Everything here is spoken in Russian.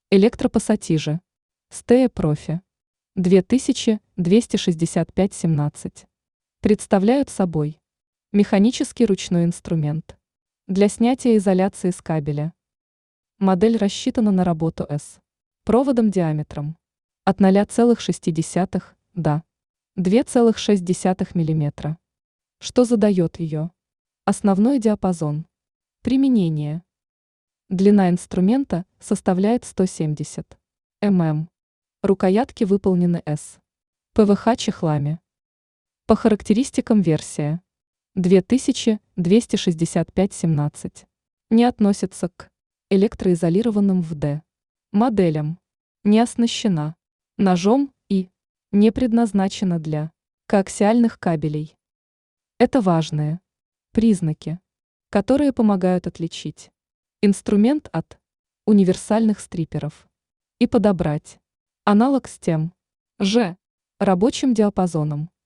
Электропассатижи. Стея Профи. 2265-17. Представляют собой механический ручной инструмент для снятия изоляции с кабеля. Модель рассчитана на работу с проводом диаметром от 0,6 до 2,6 мм, что задает ее основной диапазон применения. Длина инструмента составляет 170 мм. Рукоятки выполнены с ПВХ чехлами. По характеристикам версия 2265-17 не относится к электроизолированным ВД моделям, не оснащена ножом и не предназначена для коаксиальных кабелей. Это важные признаки, которые помогают отличить инструмент от универсальных стриперов и подобрать аналог с тем же рабочим диапазоном.